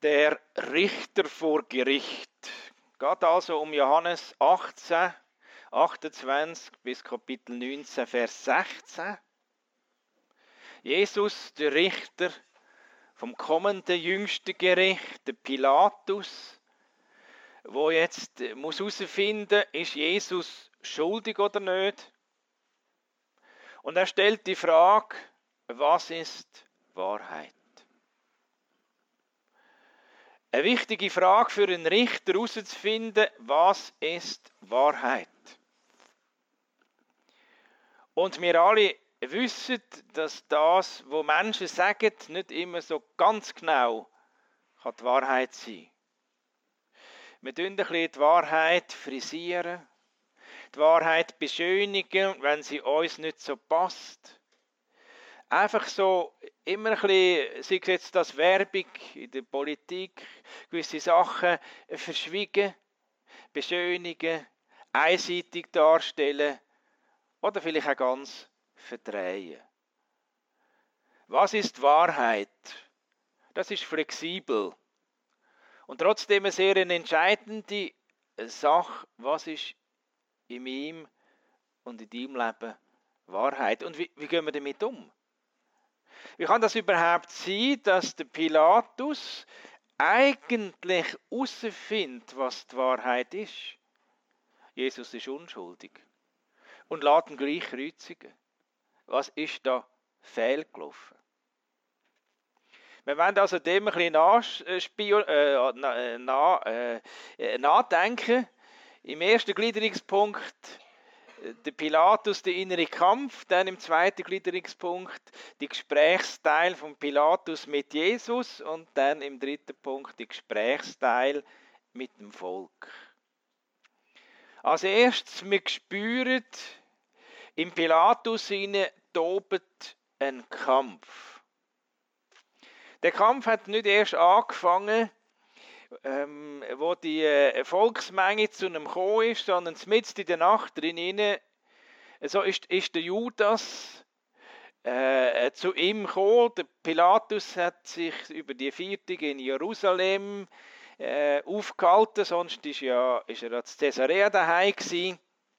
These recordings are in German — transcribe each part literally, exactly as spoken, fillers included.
Der Richter vor Gericht. Geht also um Johannes achtzehn, achtundzwanzig bis Kapitel neunzehn, Vers sechzehn. Jesus, der Richter vom kommenden jüngsten Gericht, der Pilatus, wo jetzt muss herausfinden, ist Jesus schuldig oder nicht. Und er stellt die Frage, was ist Wahrheit? Eine wichtige Frage für einen Richter herauszufinden, was ist Wahrheit? Und wir alle wissen, dass das, was Menschen sagen, nicht immer so ganz genau kann die Wahrheit sein. Wir tun ein bisschen die Wahrheit frisieren, die Wahrheit beschönigen, wenn sie uns nicht so passt. Einfach so immer ein bisschen, sei es jetzt das Werbung in der Politik, gewisse Sachen verschwiegen, beschönigen, einseitig darstellen oder vielleicht auch ganz verdrehen. Was ist Wahrheit? Das ist flexibel. Und trotzdem eine sehr entscheidende Sache, was ist in meinem und in deinem Leben Wahrheit? Und wie, wie gehen wir damit um? Wie kann das überhaupt sein, dass der Pilatus eigentlich herausfindet, was die Wahrheit ist? Jesus ist unschuldig und lässt ihn gleich kreuzigen. Was ist da fehlgelaufen? Wir wollen also dem ein bisschen nachspion, äh, na, na, äh, nachdenken. Im ersten Gliederungspunkt der Pilatus, der innere Kampf, dann im zweiten Gliederungspunkt die Gesprächsteil von Pilatus mit Jesus und dann im dritten Punkt die Gesprächsteil mit dem Volk. Als erstes, wir spüren, im Pilatus hinein tobt ein Kampf. Der Kampf hat nicht erst angefangen, ähm, wo die äh, Volksmenge zu einem gekommen ist, sondern mitten in der Nacht drinnen, so ist, ist der Judas äh, zu ihm gekommen. Der Pilatus hat sich über die vier Tage in Jerusalem äh, aufgehalten, sonst ist, ja, ist er in Caesarea daheim gewesen.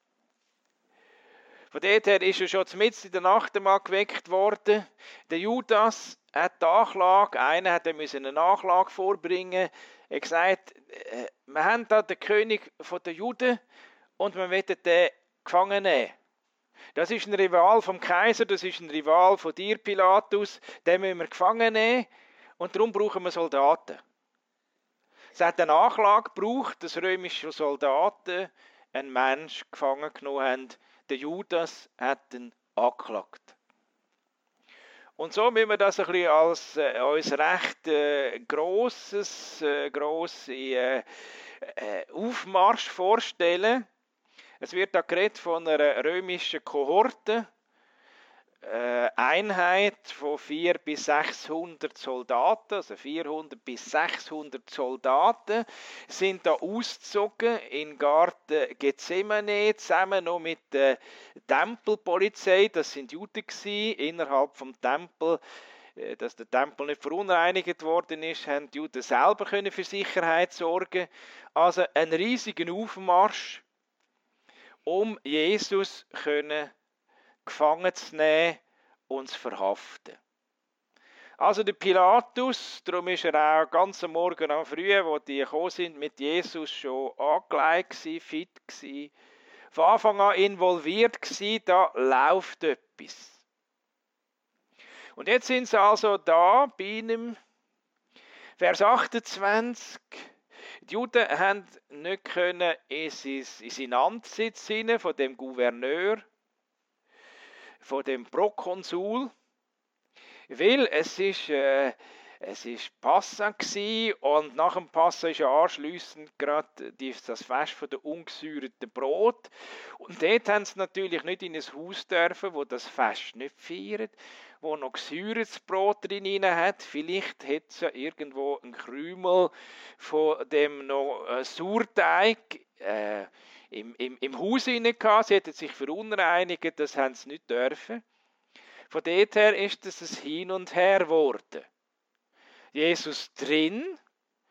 Von dort her ist er schon mitten in der Nacht einmal geweckt worden. Der Judas hat die Anklage, einer hat eine Nachklage vorbringen. Er hat gesagt, wir haben da den König der Juden und wir wollen den gefangen nehmen. Das ist ein Rival vom Kaiser, das ist ein Rival von dir, Pilatus. Den müssen wir gefangen nehmen und darum brauchen wir Soldaten. Es hat eine Nachklage gebraucht, dass römische Soldaten einen Menschen gefangen genommen haben. Der Judas hat ihn angeklagt. Und so müssen wir das ein bisschen als äh, uns recht äh, grosses, äh, grosse äh, äh, Aufmarsch vorstellen. Es wird da geredet von einer römischen Kohorte, äh, Einheit von vierhundert bis sechshundert Soldaten, also vierhundert bis sechshundert Soldaten, sind da ausgezogen in Garten Gethsemane, zusammen noch mit der Tempelpolizei, das sind Juden gewesen, innerhalb vom Tempel, dass der Tempel nicht verunreinigt worden ist, haben die Juden selber können für Sicherheit sorgen. Also ein riesiger Aufmarsch, um Jesus können gefangen zu nehmen und zu verhaften. Also der Pilatus, darum ist er auch ganz am Morgen am Früh, wo die gekommen sind, mit Jesus schon angelegt gewesen, fit gewesen, von Anfang an involviert gewesen, da läuft etwas. Und jetzt sind sie also da bei ihm, Vers achtundzwanzig. Die Juden haben nicht können in seinen Amtssitz hinein, von dem Gouverneur, von dem Prokonsul, weil es ist, äh, es ist Passa gsi und nach dem Passa ist ja anschliessend gerade das Fest von der ungesäuerten Brot und dort haben sie natürlich nicht in ein Haus dürfen, wo das Fest nicht feiert, wo noch gesäuertes Brot drin hat. Vielleicht hat es ja irgendwo einen Krümel von dem noch äh, Sauerteig äh, im, im, im Haus hinein gehabt. Sie hätten sich verunreinigt, das haben sie nicht dürfen. Von dort her ist es ein Hin und Her geworden. Jesus drin,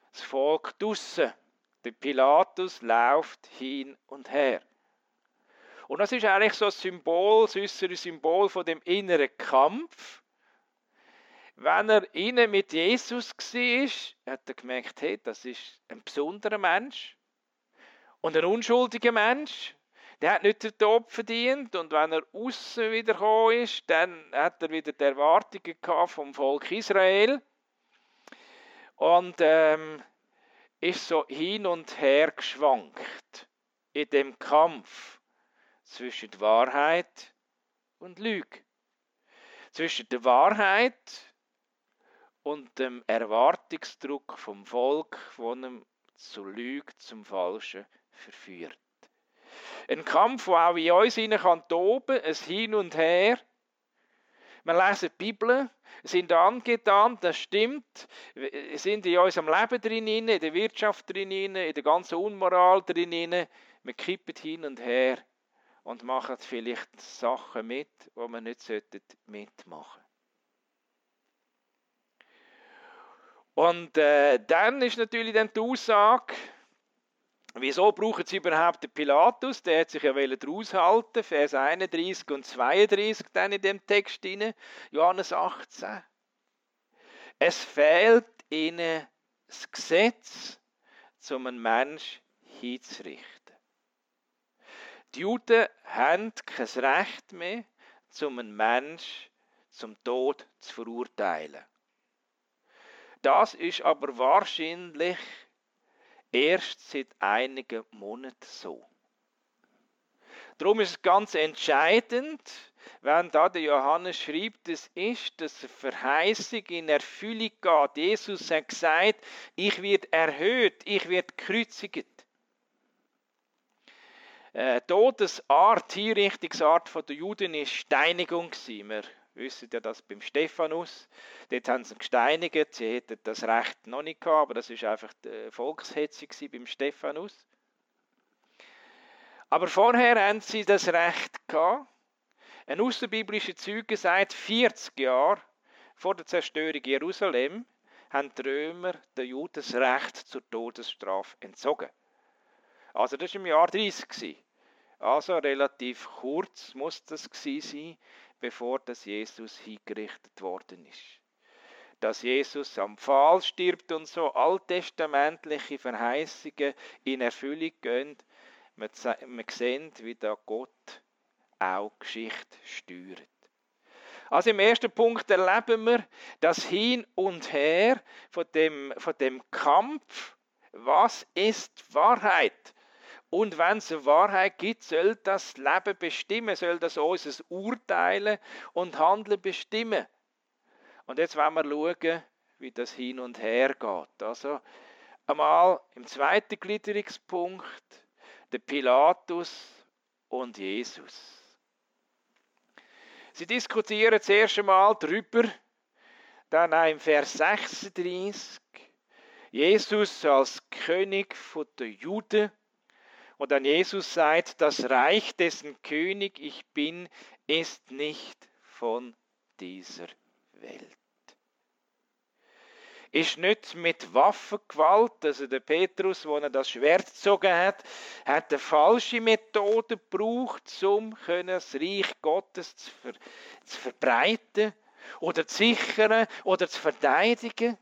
das Volk draussen. Der Pilatus läuft hin und her. Und das ist eigentlich so ein Symbol, das äußere Symbol von dem inneren Kampf. Wenn er innen mit Jesus war, hat er gemerkt, hey, das ist ein besonderer Mensch. Und ein unschuldiger Mensch, der hat nicht den Tod verdient. Und wenn er aussen wieder gekommen ist, dann hat er wieder die Erwartungen gehabt vom Volk Israel. Und ähm, ist so hin und her geschwankt in dem Kampf zwischen der Wahrheit und Lüge. Zwischen der Wahrheit und dem Erwartungsdruck vom Volk, das ihm zur Lüge, zum Falschen verführt. Ein Kampf, der auch in uns hinein kann toben, ein Hin und Her. Wir lesen die Bibel, sind angetan, das stimmt, sind in unserem Leben drin, in der Wirtschaft drin, in der ganzen Unmoral drin. Wir kippen hin und her und machen vielleicht Sachen mit, die wir nicht mitmachen sollten. Und äh, dann ist natürlich dann die Aussage, wieso brauchen sie überhaupt den Pilatus? Der hat sich ja raushalten, Vers einunddreißig und zweiunddreißig dann in dem Text drin, Johannes achtzehn. Es fehlt ihnen das Gesetz, um einen Menschen hinzurichten. Die Juden haben kein Recht mehr, um einen Menschen zum Tod zu verurteilen. Das ist aber wahrscheinlich erst seit einigen Monaten so. Darum ist es ganz entscheidend, wenn da der Johannes schreibt, es ist, dass eine Verheißung in Erfüllung geht. Jesus hat gesagt, ich werde erhöht, ich werde gekreuzigt. Äh, Todesart, Hinrichtungsart der Juden war Steinigung. Wir wissen ja das beim Stephanus. Dort haben sie ihn gesteinigt. Sie hätten das Recht noch nicht gehabt, aber das war einfach die Volkshetze beim Stephanus. Aber vorher haben sie das Recht gehabt. Ein außerbiblischer Zeuge sagt, vierzig Jahre vor der Zerstörung Jerusalem haben die Römer den Juden das Recht zur Todesstrafe entzogen. Also das war im Jahr dreißig. Also relativ kurz muss das gewesen sein, bevor das Jesus hingerichtet worden ist. Dass Jesus am Pfahl stirbt und so alttestamentliche Verheißungen in Erfüllung gehen, wir sehen, wie da Gott auch Geschichte steuert. Also im ersten Punkt erleben wir das Hin und Her von dem, von dem Kampf. Was ist Wahrheit? Und wenn es eine Wahrheit gibt, soll das Leben bestimmen, soll das unser Urteilen und Handeln bestimmen. Und jetzt wollen wir schauen, wie das Hin und Her geht. Also einmal im zweiten Gliederungspunkt der Pilatus und Jesus. Sie diskutieren das erste Mal darüber, dann auch im Vers sechsunddreißig, Jesus als König der Juden. Und dann Jesus sagt, das Reich, dessen König ich bin, ist nicht von dieser Welt. Ist nicht mit Waffengewalt, also der Petrus, wo er das Schwert gezogen hat, hat eine falsche Methode gebraucht, um das Reich Gottes zu, ver, zu verbreiten oder zu sichern oder zu verteidigen.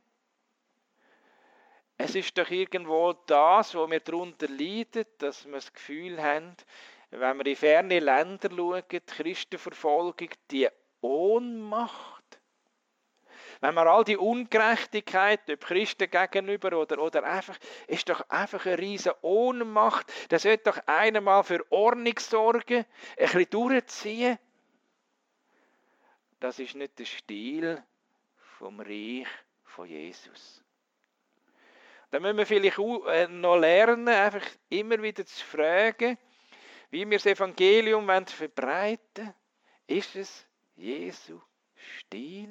Es ist doch irgendwo das, wo wir darunter leiden, dass wir das Gefühl haben, wenn wir in ferne Länder schauen, die Christenverfolgung, die Ohnmacht. Wenn wir all die Ungerechtigkeit, ob Christen gegenüber oder, oder einfach, ist doch einfach eine riesige Ohnmacht. Da sollte doch einer mal für Ordnung sorgen, ein bisschen durchziehen. Das ist nicht der Stil vom Reich von Jesus. Da müssen wir vielleicht noch lernen, einfach immer wieder zu fragen, wie wir das Evangelium verbreiten wollen. Ist es Jesu Stil?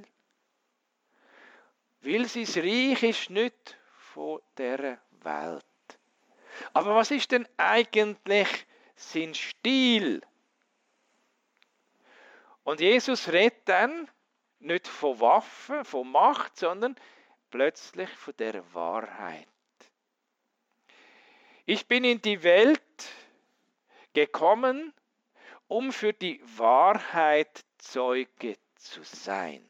Weil sein Reich ist nicht von dieser Welt. Aber was ist denn eigentlich sein Stil? Und Jesus redet dann nicht von Waffen, von Macht, sondern plötzlich von der Wahrheit. Ich bin in die Welt gekommen, um für die Wahrheit Zeuge zu sein.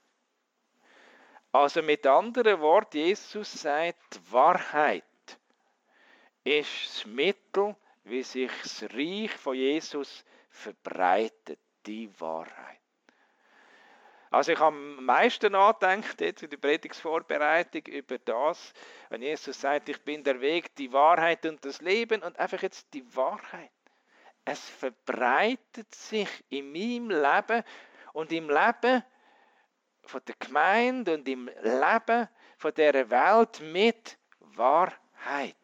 Also mit anderen Worten, Jesus sagt, Wahrheit ist das Mittel, wie sich das Reich von Jesus verbreitet, die Wahrheit. Also ich habe am meisten nachgedacht, jetzt in der Predigtsvorbereitung, über das, wenn Jesus sagt, ich bin der Weg, die Wahrheit und das Leben, und einfach jetzt die Wahrheit. Es verbreitet sich in meinem Leben und im Leben von der Gemeinde und im Leben von dieser Welt mit Wahrheit.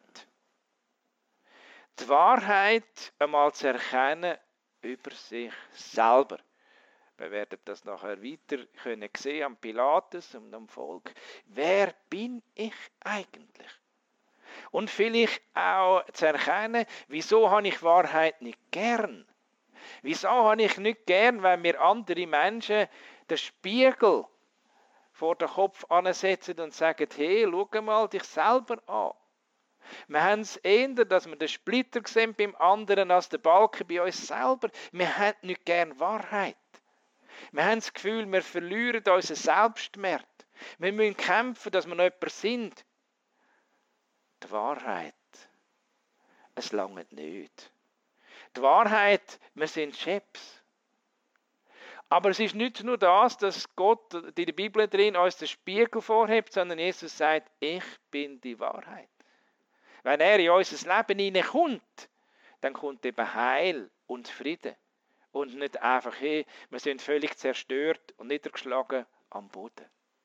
Die Wahrheit einmal zu erkennen über sich selber. Wir werden das nachher weiter können sehen am Pilatus und am Volk. Wer bin ich eigentlich? Und vielleicht auch zu erkennen, wieso habe ich Wahrheit nicht gern? Wieso habe ich nicht gern, wenn mir andere Menschen den Spiegel vor den Kopf ansetzen und sagen, hey, schau mal dich selber an. Wir haben es eher, dass wir den Splitter sehen beim anderen als den Balken bei uns selber. Wir haben nicht gern Wahrheit. Wir haben das Gefühl, wir verlieren unseren Selbstwert. Wir müssen kämpfen, dass wir noch jemand sind. Die Wahrheit, es langt nicht. Die Wahrheit, wir sind Chefs. Aber es ist nicht nur das, dass Gott in der Bibel drin uns den Spiegel vorhebt, sondern Jesus sagt, ich bin die Wahrheit. Wenn er in unser Leben hineinkommt, dann kommt eben Heil und Frieden. Und nicht einfach, hey, wir sind völlig zerstört und niedergeschlagen am Boden.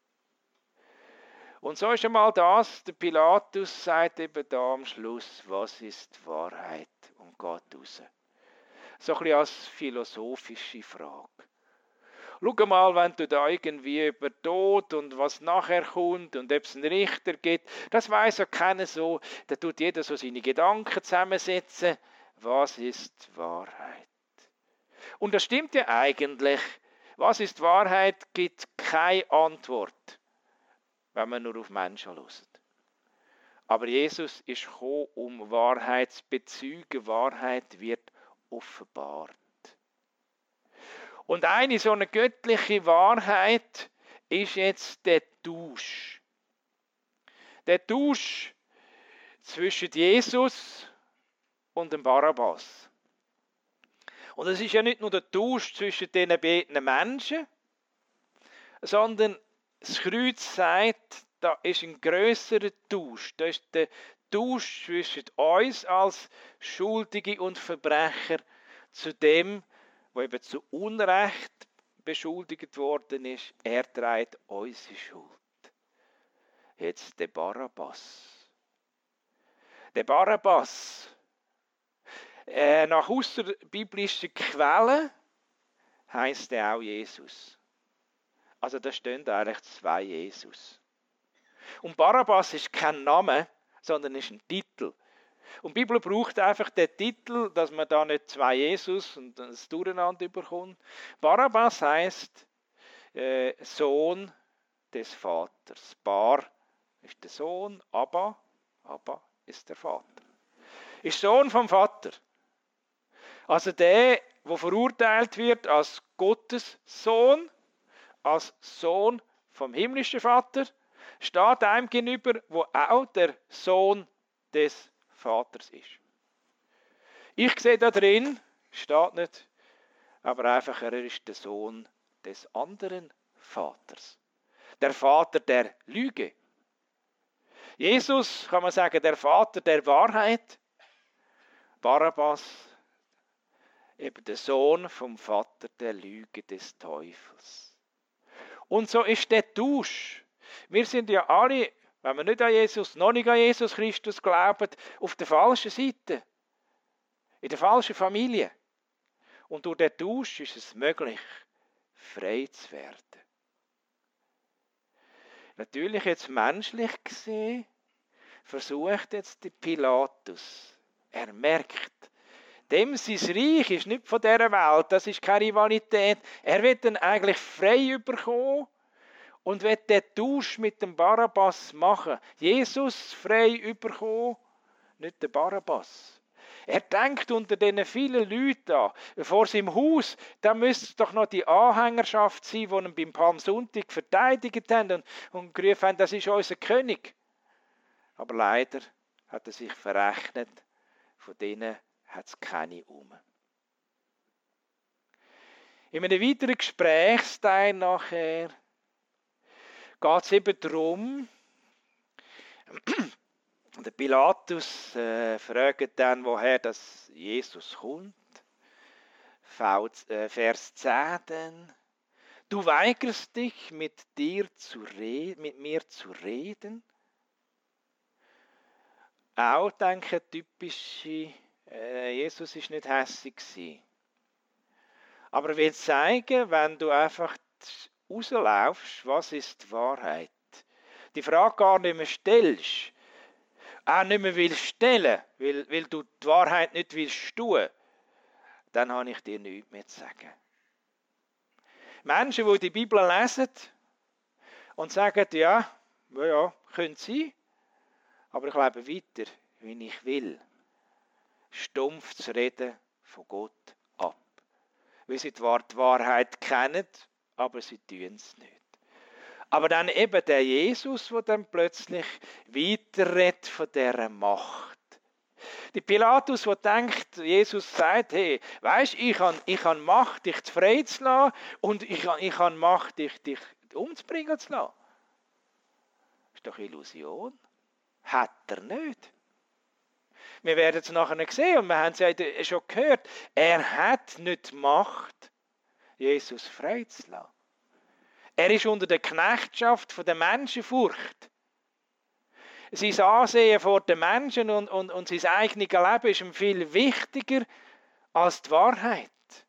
Und so ist einmal das, der Pilatus sagt eben da am Schluss, was ist die Wahrheit, und geht raus. So ein bisschen als philosophische Frage. Schau mal, wenn du da irgendwie über Tod und was nachher kommt und ob es einen Richter gibt, das weiss ja keiner so, da tut jeder so seine Gedanken zusammensetzen. Was ist die Wahrheit? Und das stimmt ja eigentlich. Was ist Wahrheit, gibt keine Antwort, wenn man nur auf Menschen hört. Aber Jesus ist gekommen, um Wahrheit zu bezeugen. Wahrheit wird offenbart. Und eine so eine göttliche Wahrheit ist jetzt der Tausch. Der Tausch zwischen Jesus und dem Barabbas. Und es ist ja nicht nur der Tausch zwischen diesen beiden Menschen, sondern das Kreuz sagt, da ist ein grösserer Tausch. Da ist der Tausch zwischen uns als Schuldige und Verbrecher zu dem, der eben zu Unrecht beschuldigt worden ist. Er trägt unsere Schuld. Jetzt der Barabbas. Der Barabbas. Äh, nach außerbiblischen Quellen heisst er auch Jesus. Also da stehen eigentlich zwei Jesus. Und Barabbas ist kein Name, sondern ist ein Titel. Und die Bibel braucht einfach den Titel, dass man da nicht zwei Jesus und das Durcheinander bekommt. Barabbas heisst äh, Sohn des Vaters. Bar ist der Sohn, Abba, Abba ist der Vater. Ist Sohn vom Vater. Also der, der verurteilt wird als Gottes Sohn, als Sohn vom himmlischen Vater, steht einem gegenüber, wo auch der Sohn des Vaters ist. Ich sehe da drin, steht nicht, aber einfach, er ist der Sohn des anderen Vaters. Der Vater der Lüge. Jesus, kann man sagen, der Vater der Wahrheit. Barabbas, eben der Sohn vom Vater der Lüge des Teufels. Und so ist der Tausch. Wir sind ja alle, wenn wir nicht an Jesus, noch nicht an Jesus Christus glauben, auf der falschen Seite. In der falschen Familie. Und durch den Tausch ist es möglich, frei zu werden. Natürlich jetzt menschlich gesehen, versucht jetzt der Pilatus. Er merkt, dem sein Reich ist nicht von dieser Welt, das ist keine Rivalität. Er wird dann eigentlich frei bekommen und wird den Tausch mit dem Barabbas machen. Jesus frei bekommen, nicht der Barabbas. Er denkt unter diesen vielen Leuten an. Vor seinem Haus, da müsste es doch noch die Anhängerschaft sein, die ihn beim Palmsonntag verteidigt haben und, und gerufen haben, das ist unser König. Aber leider hat er sich verrechnet. Von denen hat es keine um. In einem weiteren Gesprächsteil nachher geht es eben darum, der Pilatus äh, fragt dann, woher das Jesus kommt. Vers zehn. Du weigerst dich, mit, dir zu re- mit mir zu reden. Auch, denke ich, typische, äh, Jesus war nicht hässig gewesen. Aber er will zeigen, wenn du einfach rauslaufst, was ist die Wahrheit? Die Frage gar nicht mehr stellst, auch nicht mehr willst stellen, weil, weil du die Wahrheit nicht willst tun, dann habe ich dir nichts mehr zu sagen. Menschen, die die Bibel lesen und sagen, ja, ja, ja könnte sein, aber ich lebe weiter, wie ich will. Stumpf zu reden von Gott ab. Weil sie zwar die Wahrheit kennen, aber sie tun es nicht. Aber dann eben der Jesus, der dann plötzlich weiterredet von dieser Macht. Der Pilatus, der denkt, Jesus sagt, hey, weisst, ich habe ich habe Macht, dich frei zu lassen und ich habe, ich habe Macht, dich, dich umzubringen zu lassen. Das ist doch Illusion. Hat er nicht. Wir werden es nachher sehen und wir haben es ja schon gehört. Er hat nicht die Macht, Jesus frei zu lassen. Er ist unter der Knechtschaft der Menschenfurcht. Sein Ansehen vor den Menschen und, und, und sein eigenes Leben ist ihm viel wichtiger als die Wahrheit.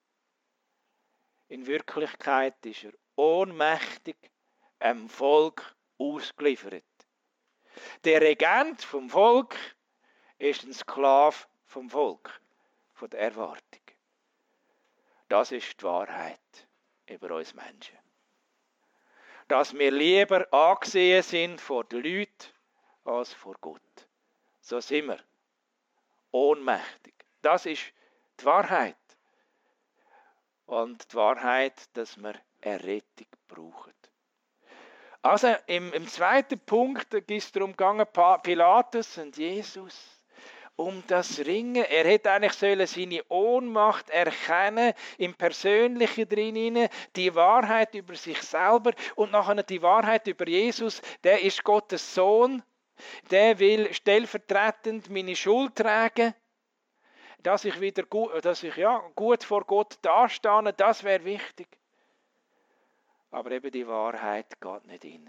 In Wirklichkeit ist er ohnmächtig einem Volk ausgeliefert. Der Regent vom Volk ist ein Sklave vom Volk, von der Erwartung. Das ist die Wahrheit über uns Menschen. Dass wir lieber angesehen sind vor den Leuten als vor Gott. So sind wir. Ohnmächtig. Das ist die Wahrheit. Und die Wahrheit, dass wir eine Rettung brauchen. Also im, im zweiten Punkt geht es darum gegangen, Pilatus und Jesus, um das Ringen. Er hätte eigentlich sollen seine Ohnmacht erkennen, im Persönlichen drin, die Wahrheit über sich selber und nachher die Wahrheit über Jesus. Der ist Gottes Sohn, der will stellvertretend meine Schuld tragen, dass ich wieder gut, dass ich ja gut vor Gott dastehe. Das wäre wichtig. Aber eben die Wahrheit geht nicht in.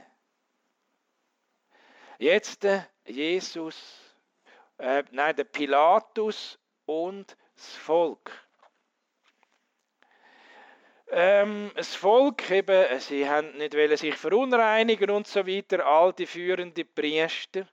Jetzt der Jesus, äh, nein, der Pilatus und das Volk. Ähm, das Volk, eben, sie haben nicht wollen sich verunreinigen und so weiter, all die führenden Priester.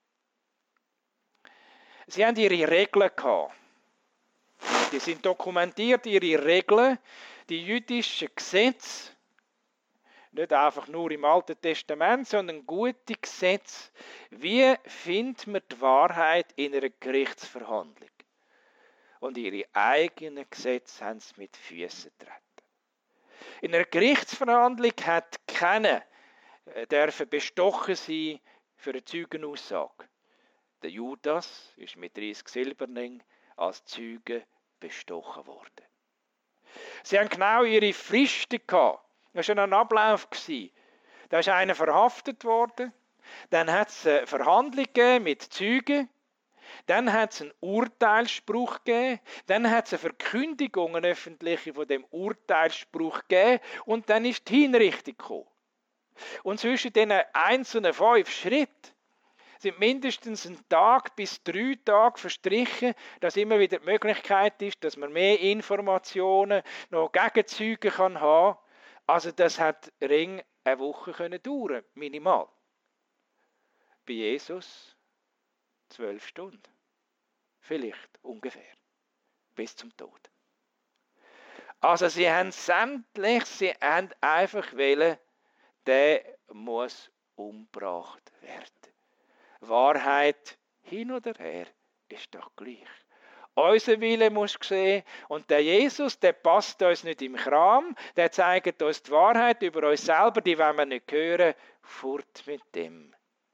Sie haben ihre Regeln gehabt. Die sind dokumentiert, ihre Regeln, die jüdischen Gesetze. Nicht einfach nur im Alten Testament, sondern gute Gesetze. Wie findet man die Wahrheit in einer Gerichtsverhandlung? Und ihre eigenen Gesetze haben sie mit Füßen getreten. In einer Gerichtsverhandlung hat keiner dürfen bestochen sein für eine Zeugenaussage. Der Judas ist mit dreißig Silberling als Zeuge bestochen worden. Sie haben genau ihre Fristen gehabt. Das war ein Ablauf. Da ist einer verhaftet worden. Dann hat es eine Verhandlung gegeben mit Zeugen. Dann hat es einen Urteilsspruch gegeben. Dann hat es eine Verkündigung, eine öffentliche von dem Urteilsspruch gegeben. Und dann ist die Hinrichtung gekommen. Und zwischen diesen einzelnen fünf Schritten sind mindestens ein Tag bis drei Tage verstrichen, dass immer wieder die Möglichkeit ist, dass man mehr Informationen noch Gegenzeugen kann haben. Also das hat ring eine Woche können dauern, minimal. Bei Jesus zwölf Stunden. Vielleicht ungefähr. Bis zum Tod. Also sie haben sämtlich, sie haben einfach wollen, der muss umgebracht werden. Wahrheit hin oder her, ist doch gleich. Unser Wille muss geschehen und der Jesus, der passt uns nicht im Kram, der zeigt uns die Wahrheit über uns selber, die wollen wir nicht hören, fort mit dem.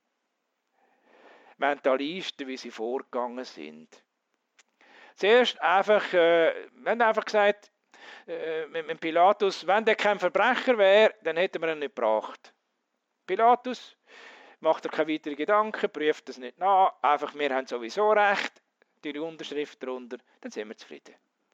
Mentalisten, wie sie vorgegangen sind. Zuerst einfach, äh, wir haben einfach gesagt, äh, mit, mit Pilatus, wenn der kein Verbrecher wäre, dann hätten wir ihn nicht gebracht. Pilatus macht er keine weiteren Gedanken, prüft das nicht nach, einfach, wir haben sowieso recht, die Unterschrift darunter, dann sind wir zufrieden.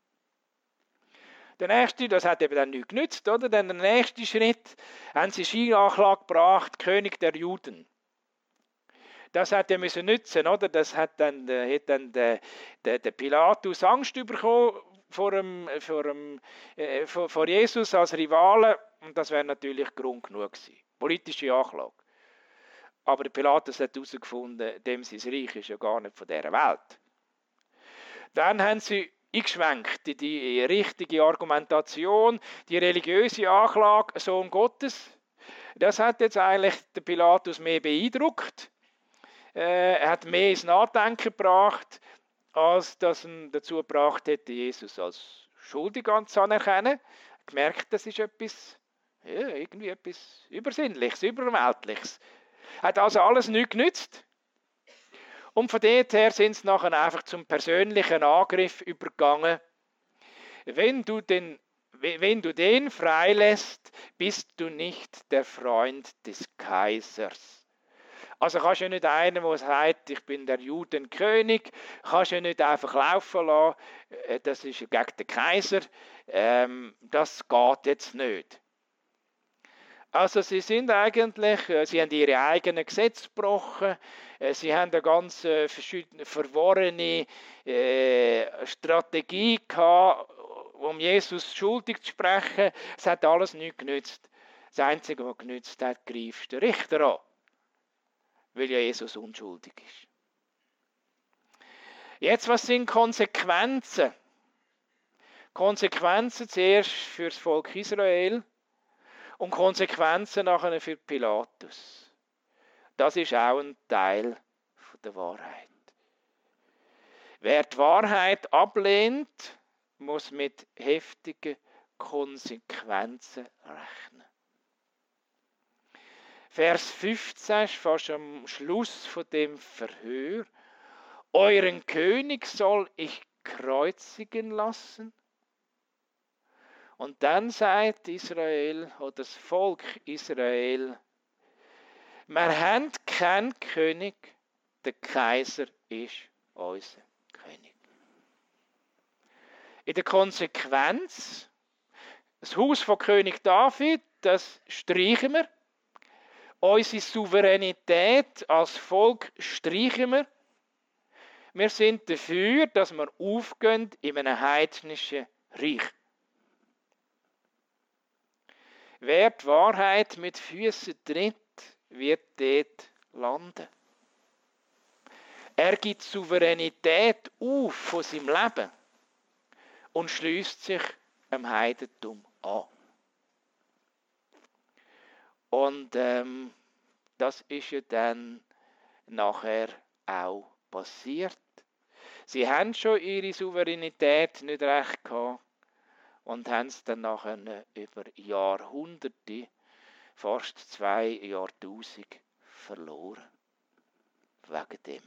Der nächste, das hat eben dann nichts genützt, oder? Dann der nächste Schritt, haben sie Scheinanklage gebracht, König der Juden. Das hat ja müssen nützen, oder? Das hat dann, äh, hat dann der, der, der Pilatus Angst bekommen vor, dem, vor, dem, äh, vor, vor Jesus als Rivalen und das wäre natürlich Grund genug gewesen. Politische Anklage. Aber der Pilatus hat herausgefunden, dem sein Reich ist ja gar nicht von dieser Welt. Dann haben sie eingeschwenkt in die richtige Argumentation, die religiöse Anklage, Sohn Gottes. Das hat jetzt eigentlich den Pilatus mehr beeindruckt. Äh, er hat mehr ins Nachdenken gebracht, als dass er dazu gebracht hätte, Jesus als schuldig anzuerkennen. Er hat gemerkt, das ist etwas, ja, irgendwie etwas Übersinnliches, Überweltliches. Hat also alles nichts genützt. Und von dort her sind sie nachher einfach zum persönlichen Angriff übergegangen. Wenn du den, wenn du den freilässt, bist du nicht der Freund des Kaisers. Also kannst du ja nicht einen, der sagt, ich bin der Judenkönig, kannst du ja nicht einfach laufen lassen, das ist gegen den Kaiser, ähm, das geht jetzt nicht. Also sie sind eigentlich, sie haben ihre eigenen Gesetze gebrochen, sie haben eine ganz äh, verworrene äh, Strategie gehabt, um Jesus schuldig zu sprechen. Es hat alles nichts genützt. Das Einzige, was genützt hat, greift der Richter an, weil ja Jesus unschuldig ist. Jetzt, was sind Konsequenzen? Konsequenzen zuerst für das Volk Israel. Und Konsequenzen nachher für Pilatus. Das ist auch ein Teil der Wahrheit. Wer die Wahrheit ablehnt, muss mit heftigen Konsequenzen rechnen. Vers fünfzehn ist fast am Schluss von dem Verhör. Euren König soll ich kreuzigen lassen. Und dann sagt Israel, oder das Volk Israel, wir haben keinen König, der Kaiser ist unser König. In der Konsequenz, das Haus von König David, das streichen wir. Unsere Souveränität als Volk streichen wir. Wir sind dafür, dass wir aufgehen in einem heidnischen Reich. Wer die Wahrheit mit Füßen tritt, wird dort landen. Er gibt Souveränität auf von seinem Leben und schließt sich dem Heidentum an. Und ähm, das ist ja dann nachher auch passiert. Sie haben schon ihre Souveränität nicht recht gehabt. Und haben es dann nachher über Jahrhunderte, fast zwei Jahrtausend, verloren. Wegen dem.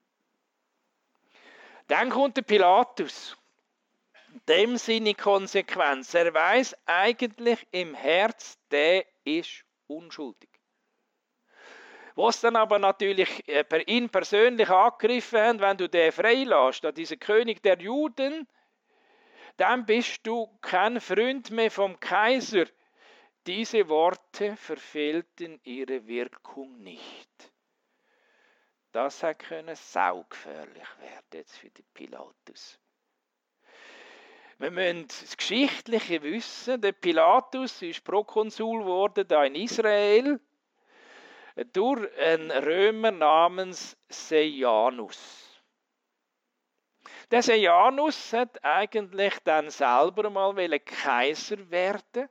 Dann kommt der Pilatus. In dem Sinne Konsequenz. Er weiß eigentlich im Herz, der ist unschuldig. Was dann aber natürlich per ihn persönlich angegriffen haben, wenn du den freilässt, diesen König der Juden, dann bist du kein Freund mehr vom Kaiser. Diese Worte verfehlten ihre Wirkung nicht. Das hätte saugefährlich werden jetzt für den Pilatus. Wir müssen das Geschichtliche wissen. Der Pilatus ist Prokonsul geworden da in Israel durch einen Römer namens Sejanus. Der Sejanus hat eigentlich dann selber mal Kaiser werden.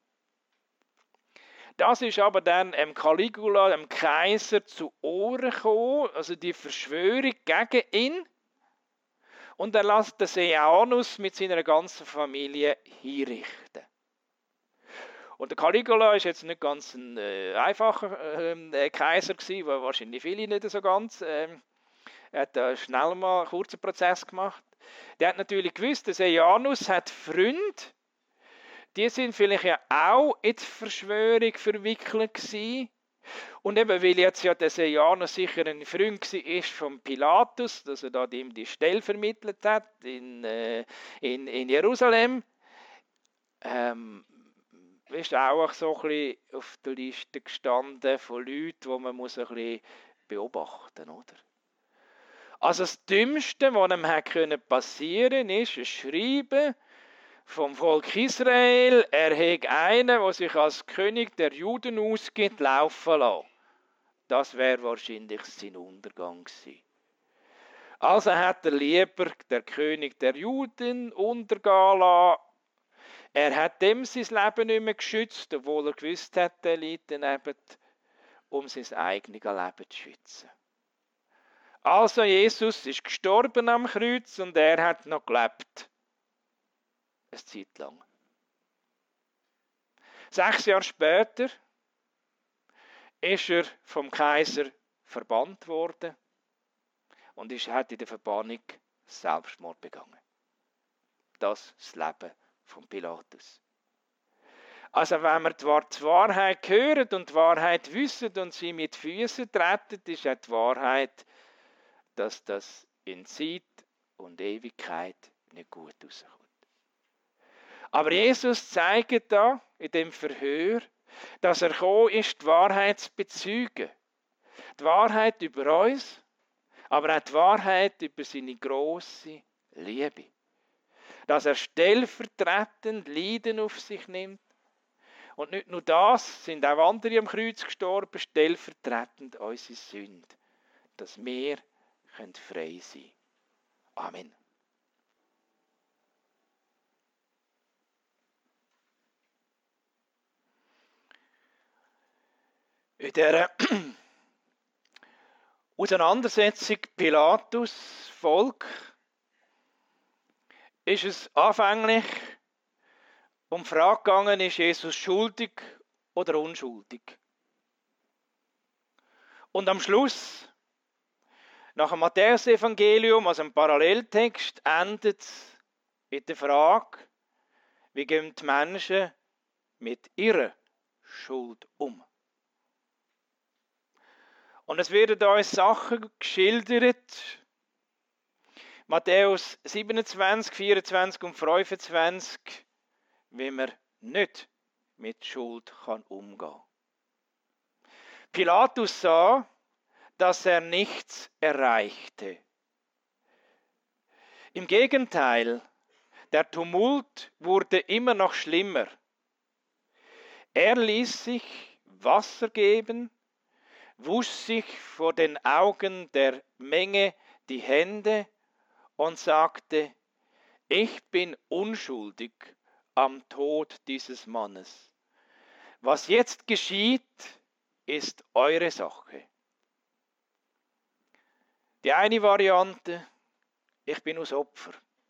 Das ist aber dann dem Caligula, dem Kaiser, zu Ohren gekommen, also die Verschwörung gegen ihn. und er lässt den Sejanus mit seiner ganzen Familie hinrichten. Und der Caligula war jetzt nicht ganz ein äh, einfacher äh, Kaiser gewesen, weil wahrscheinlich viele nicht so ganz. Äh, er hat äh, schnell mal einen kurzen Prozess gemacht. Der hat natürlich gewusst, der Sejanus hat Freunde, die sind vielleicht ja auch in die Verschwörung verwickelt gewesen. Und eben, weil jetzt ja der Sejanus sicher ein Freund war von Pilatus, dass er da ihm die Stelle vermittelt hat in, äh, in, in Jerusalem, ähm, ist auch so ein bisschen auf der Liste gestanden von Leuten, die man muss ein bisschen beobachten muss. Oder? Also das Dümmste, was ihm passieren konnte, ist ein Schreiben vom Volk Israel, er hätte einen, der sich als König der Juden ausgibt, laufen lassen. Das wäre wahrscheinlich sein Untergang gewesen. Also hat er lieber der König der Juden untergehen lassen. Er hat dem sein Leben nicht mehr geschützt, obwohl er gewusst hat, der liegt daneben, um sein eigenes Leben zu schützen. Also Jesus ist gestorben am Kreuz und er hat noch gelebt. Eine Zeit lang. Sechs Jahre später ist er vom Kaiser verbannt worden und ist, hat in der Verbannung Selbstmord begangen. Das ist das Leben von Pilatus. Also wenn wir die Wahrheit hören und die Wahrheit wissen und sie mit Füßen treten, ist auch die Wahrheit, dass das in Zeit und Ewigkeit nicht gut rauskommt. Aber Jesus zeigt da in dem Verhör, dass er gekommen ist, die Wahrheit zu bezeugen. Die Wahrheit über uns, aber auch die Wahrheit über seine grosse Liebe. Dass er stellvertretend Leiden auf sich nimmt. Und nicht nur das, sind auch andere am Kreuz gestorben, stellvertretend unsere Sünde. Dass wir frei sein können. Amen. In dieser Auseinandersetzung Pilatus, Volk, ist es anfänglich um die Frage gegangen, ist Jesus schuldig oder unschuldig? Und am Schluss, nach dem Matthäus-Evangelium, also einem Paralleltext, endet es in der Frage, wie gehen die Menschen mit ihrer Schuld um? Und es werden uns Sachen geschildert, Matthäus siebenundzwanzig, vierundzwanzig und fünfundzwanzig, wie man nicht mit Schuld kann umgehen kann. Pilatus sah, dass er nichts erreichte. Im Gegenteil, der Tumult wurde immer noch schlimmer. Er ließ sich Wasser geben, wusch sich vor den Augen der Menge die Hände und sagte, ich bin unschuldig am Tod dieses Mannes. Was jetzt geschieht, ist eure Sache. Die eine Variante, ich bin aus Opfer.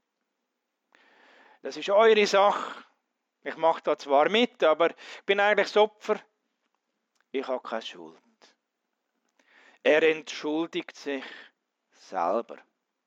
Das ist eure Sache. Ich mache da zwar mit, aber ich bin eigentlich das Opfer. Ich habe keine Schuld. Er entschuldigt sich selber.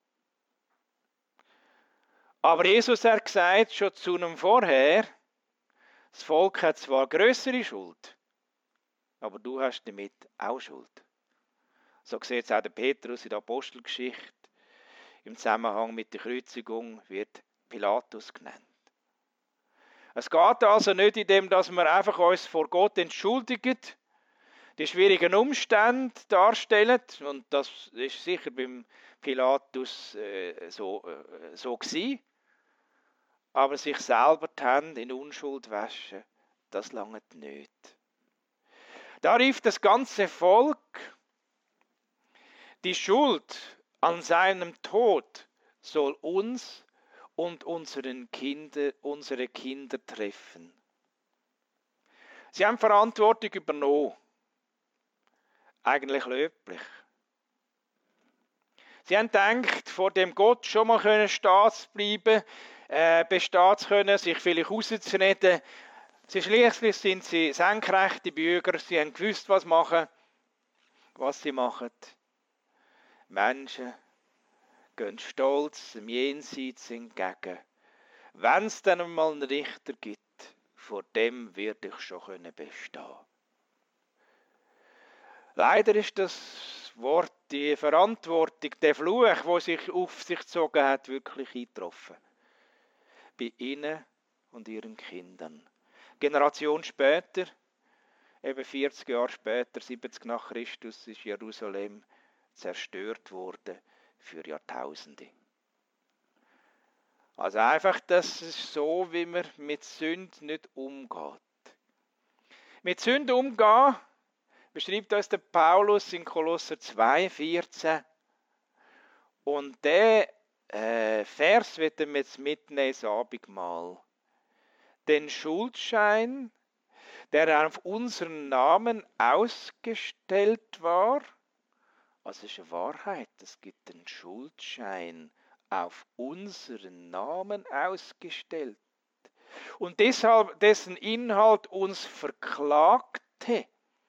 Aber Jesus hat gesagt, schon zu einem vorher, das Volk hat zwar grössere Schuld, aber du hast damit auch Schuld. So sieht es auch der Petrus in der Apostelgeschichte. Im Zusammenhang mit der Kreuzigung wird Pilatus genannt. Es geht also nicht in dem, dass wir einfach uns vor Gott entschuldigen, die schwierigen Umstände darstellen, und das ist sicher beim Pilatus äh, so, äh, so gewesen, aber sich selber die Hände in Unschuld waschen, das langt nicht. Da rief das ganze Volk, die Schuld an seinem Tod soll uns und unseren Kinder, unsere Kinder treffen. Sie haben Verantwortung übernommen. Eigentlich löblich. Sie haben gedacht, vor dem Gott schon mal können stehen zu bleiben, äh, bestehen zu können, sich vielleicht rauszureden. Sie schließlich sind sie senkrechte Bürger, sie haben gewusst, was machen, was sie machen. Menschen gehen stolz dem Jenseits entgegen. Wenn es dann einmal einen Richter gibt, vor dem werde ich schon bestehen können. Leider ist das Wort, die Verantwortung, der Fluch, der sich auf sich gezogen hat, wirklich eingetroffen. Bei ihnen und ihren Kindern. Generation später, eben vierzig Jahre später, siebzig nach Christus, ist Jerusalem zerstört worden für Jahrtausende. Also einfach, das ist so, wie man mit Sünde nicht umgeht. Mit Sünde umgehen, beschreibt uns der Paulus in Kolosser zwei, vierzehn. Und der äh, Vers wird er jetzt mitnehmen ins Abendmahl. Den Schuldschein, der auf unseren Namen ausgestellt war, also es ist eine Wahrheit, es gibt einen Schuldschein auf unseren Namen ausgestellt. Und deshalb dessen Inhalt uns verklagte.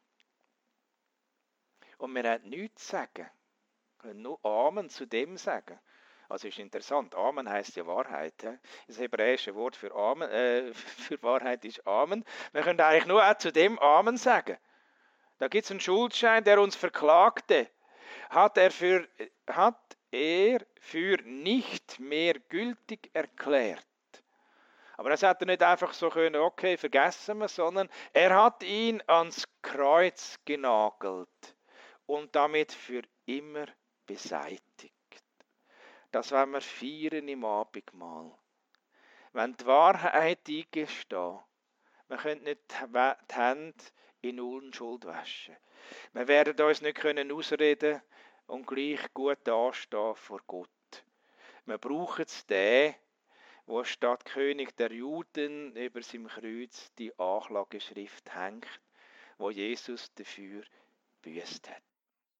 Und wir haben nichts zu sagen. Wir können nur Amen zu dem sagen. Also ist interessant, Amen heißt ja Wahrheit. He? Das hebräische Wort für, Amen, äh, für Wahrheit ist Amen. Wir können eigentlich nur auch zu dem Amen sagen. Da gibt es einen Schuldschein, der uns verklagte. Hat er für, hat er für nicht mehr gültig erklärt. Aber das hat er nicht einfach so können, okay, vergessen wir, sondern er hat ihn ans Kreuz genagelt und damit für immer beseitigt. Das wollen wir feiern im Abendmahl. Wenn die Wahrheit eingestehen, wir können nicht die Hände in Unschuld waschen. Wir werden uns nicht können ausreden und gleich gut dastehen vor Gott. Wir brauchen es den, wo statt König der Juden über seinem Kreuz die Anklageschrift hängt, wo Jesus dafür büßt hat.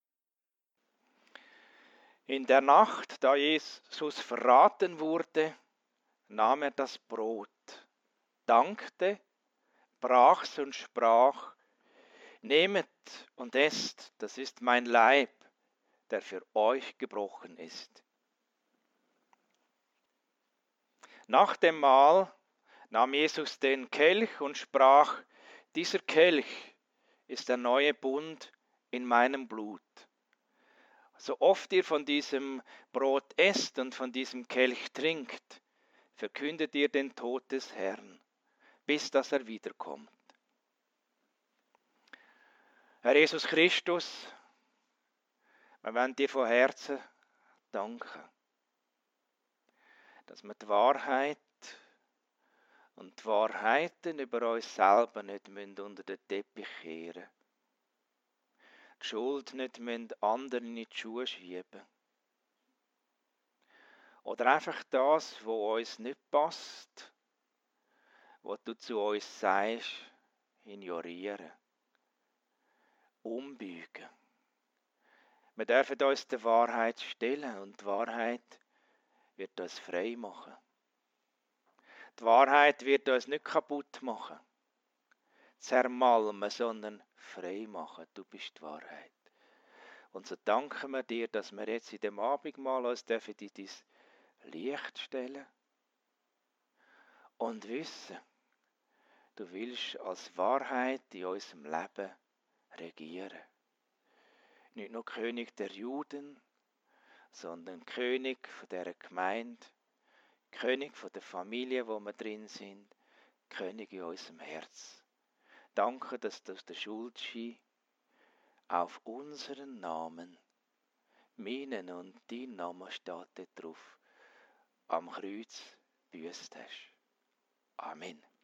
In der Nacht, da Jesus verraten wurde, nahm er das Brot, dankte, brach's und sprach: Nehmet und esst, das ist mein Leib, der für euch gebrochen ist. Nach dem Mahl nahm Jesus den Kelch und sprach: Dieser Kelch ist der neue Bund in meinem Blut. So oft ihr von diesem Brot esst und von diesem Kelch trinkt, verkündet ihr den Tod des Herrn, bis dass er wiederkommt. Herr Jesus Christus, wir wollen dir von Herzen danken, dass wir die Wahrheit und die Wahrheiten über uns selber nicht unter den Teppich kehren müssen. Die Schuld nicht anderen in die Schuhe schieben. Oder einfach das, was uns nicht passt, was du zu uns sagst, ignorieren. Umbeugen. Wir dürfen uns der Wahrheit stellen und die Wahrheit wird uns frei machen. Die Wahrheit wird uns nicht kaputt machen, zermalmen, sondern frei machen. Du bist die Wahrheit. Und so danken wir dir, dass wir jetzt in dem Abendmahl uns dürfen in dein Licht stellen und wissen, du willst als Wahrheit in unserem Leben regieren. Nicht nur König der Juden, sondern König von dieser Gemeinde, König von der Familie, wo wir drin sind, König in unserem Herz. Danke, dass du der Schuldschein auf unseren Namen, meinen und dein Name steht dort drauf, am Kreuz büßt hast. Amen.